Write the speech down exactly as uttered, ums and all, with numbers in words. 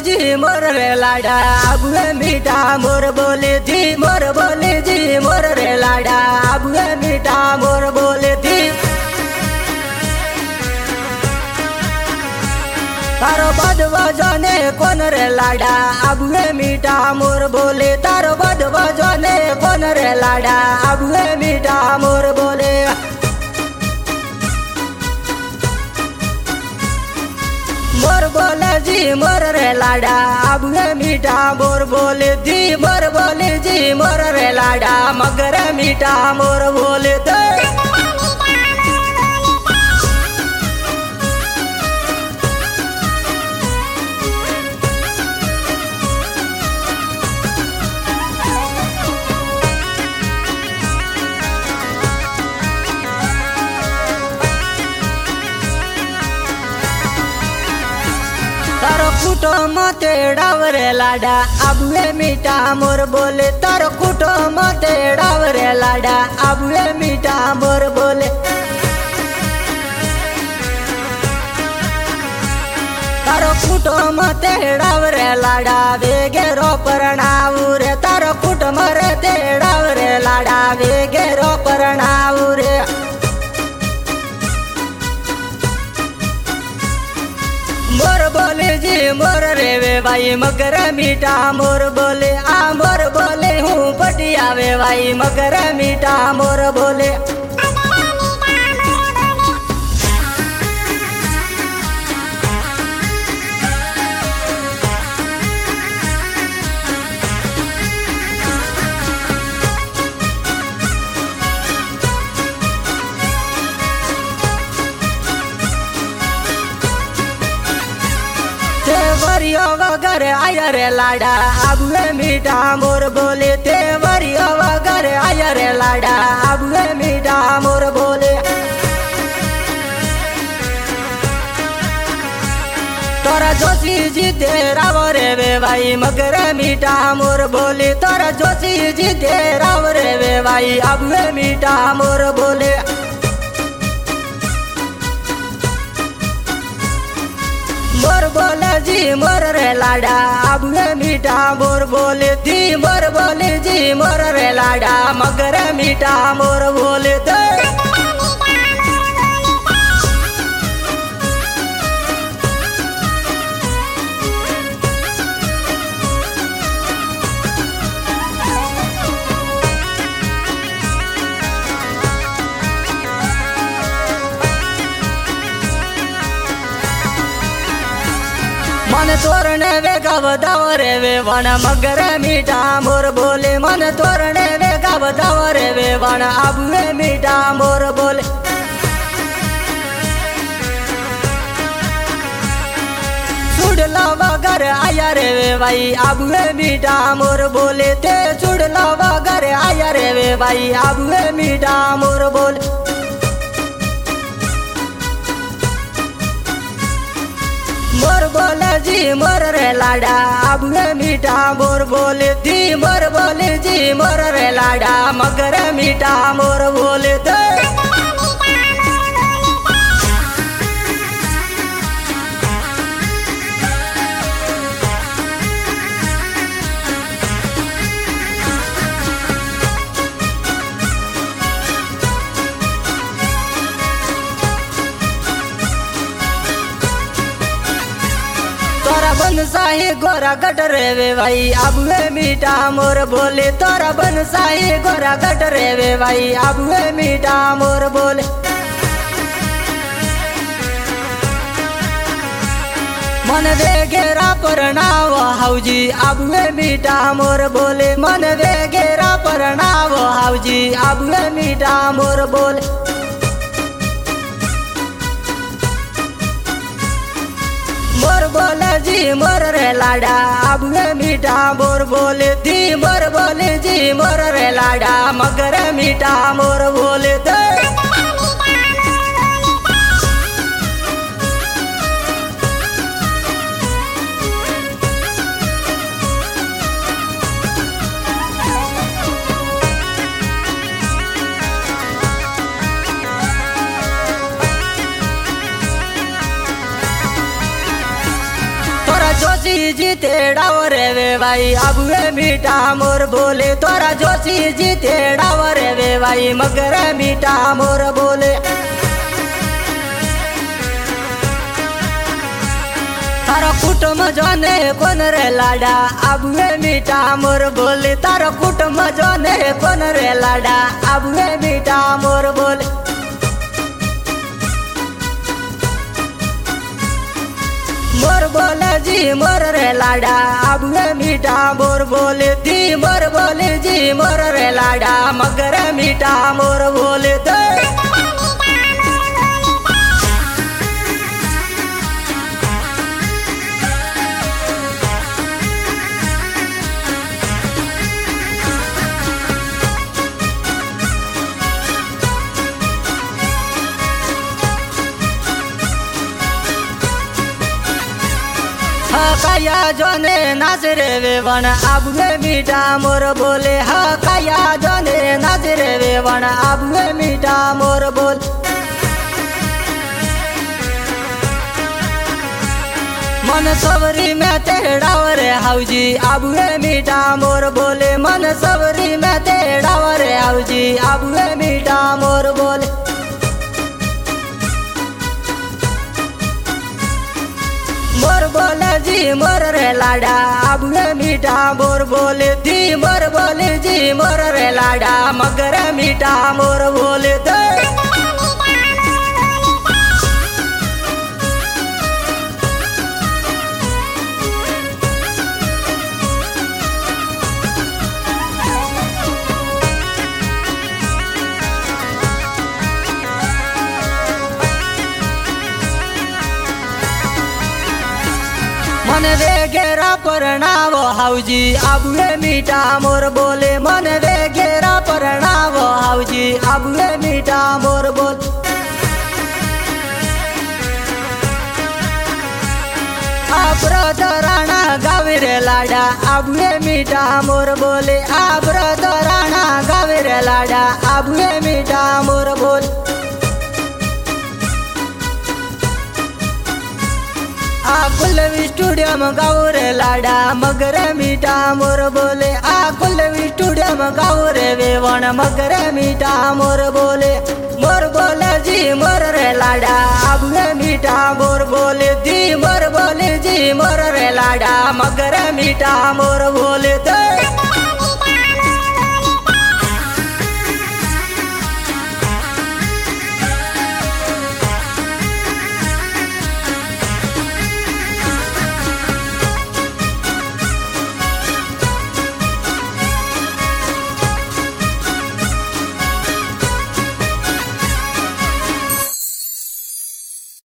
जी मोर रे लाडा आबुए मीठा मोर बोले जी मोर बोले जी मोर रे लाडा आबुए मीठा मोर बोले जी तारो बद बजने कोन रे लाडा आबुए मीठा मोर बोले तारो बद बजने कोन रे लाडा आबुए मीठा मोर बोले मोर बोले जी मोर रे लाडा आबुए मीठा मोर बोले जी मोर बोले जी मोर रे लाडा मगर मीठा मोर बोले तो तारो कुटो मते डावरे लाडा आबुए मीठा मोर बोले तारो कुटो मते डावरे लाडा आबुए मीठा मोर बोले तारो कुटो मते डावरे लाडा वेगेरो परणाऊ रे तारो कुट मरे ते डावरे लाडा वेगेरो परणाऊ रे मोर बोले जी मोर रे वे भाई मगर मीठा मोर बोले आ मोर बोले हूँ पटिया वे भाई मगर मीठा मोर बोले ते वरियो वगर आया रे लाडा आबुए मीठा मोर बोले ते वरियो वगर आया रे लाडा आबुए मीठा मोर बोले तोरा जोशी जी तेरा रे वे भाई मगर मीठा मोर बोले तोरा जोशी जी तेरा रे वे भाई आबुए मीठा मोर बोले मोर बोले जी मोर रे लाडा आबुए मीठा मोर बोले जी मोर बोले जी मोर रे लाडा मगर मीठा मोर बोले तो मन तोरने वे गवदावरे वे वन मगर मीठा मोर बोले मन तोरने वे गवदावरे वे वन आबुए मीठा मोर बोले चुड़ला वगर आया रे वे भाई आबुए मीठा मोर बोले ते चुड़ला वगर आया रे वे भाई आबुए मीठा मोर बोले मोर बोले जी मोर रे लाडा आबुए मीठा मोर बोले जी मोर बोले जी मोर रे लाडा मगर मीठा मोर बोले तो तोरा बनसाही गोरा गटरे वे भाई आबुए मीठा मोर बोले तोरा बनसाही गोरा गटरे वे भाई आबुए मीठा मोर बोले मन वे घेरा परनाव हाउजी आबुए मीठा मोर बोले मन वे घेरा परनाव हाउजी आबुए मीठा मोर बोले मोर बोले जी मोर रे लाडा आबुए मीठा मोर बोले जी मोर बोले जी मोर रे लाडा मगर मीठा मोर बोले तो जीते डावरे वे भाई आबुए मीठा मोर बोले तोरा जोशी जीते डावरे वे भाई मगर मीठा मोर बोले तारा कुटुंब जोने कोन रे लाडा आबुए मीठा मोर बोले तारा कुटुंब जोने कोन रे लाडा आबुए मीठा मोर बोले मोर बोले जी मोर रे लाडा आबुए मीठा मोर बोले दी मोर बोले जी मोर रे लाडा मगर मीठा मोर बोले दे काया जोने नाचरे वे वन आबुए मीठा मोर बोले हा काया जोने नाचरे वे वन आबुए मीठा मोर बोल मन सबरी में तेड़ावरे हाउजी आबुए मीठा मोर बोले मन सबरी में तेड़ावरे हाउजी आबुए मीठा मोर बोले मोर बोले जी मोर रे लाडा आबुए मीठा मोर बोले दी मोर बोले जी मोर रे लाडा मगर मीठा मोर बोले दे मन वे घेरा परणावो हाउजी आबुए मीठा मोर बोले मन वे घेरा परणावो हाउजी आबुए मीठा मोर बोल आब्रदराणा गावी रे लाडा आबुए मीठा मोर बोले आब्रदराणा गावी रे लाडा आबुए मीठा मोर बोल कुलवी स्टूडियो में गाँव रे लाडा मगर मीठा मोर बोले आ कुलवी स्टूडियो में गाँव रे वेवण मगर मीठा मोर बोले मोर बोले जी मोर रे लाडा आबुए मीठा मोर बोले दी मोर बोले जी मोर रे लाडा मगर मीठा मोर बोले दे